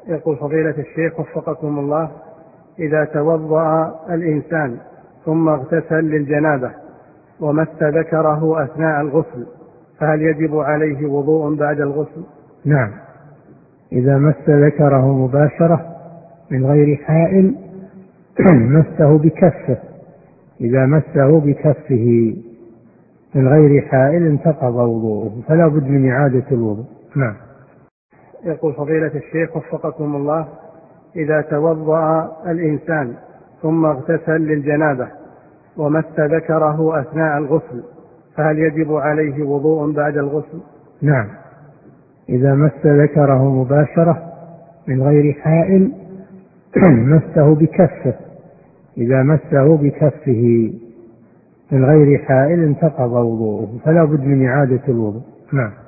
يقول فضيلة الشيخ وفقكم الله: إذا توضأ الإنسان ثم اغتسل للجنابة ومس ذكره أثناء الغسل، فهل يجب عليه وضوء بعد الغسل؟ نعم، إذا مس ذكره مباشرة من غير حائل مسه بكفه، إذا مسه بكفه من غير حائل انتقض وضوءه، فلا بد من إعادة الوضوء. نعم. يقول فضيلة الشيخ وفقكم الله: إذا توضأ الإنسان ثم اغتسل للجنابة ومس ذكره أثناء الغسل، فهل يجب عليه وضوء بعد الغسل؟ نعم، إذا مس ذكره مباشرة من غير حائل مسه بكفه، إذا مسه بكفه من غير حائل انتقض وضوءه، فلا بد من إعادة الوضوء. نعم.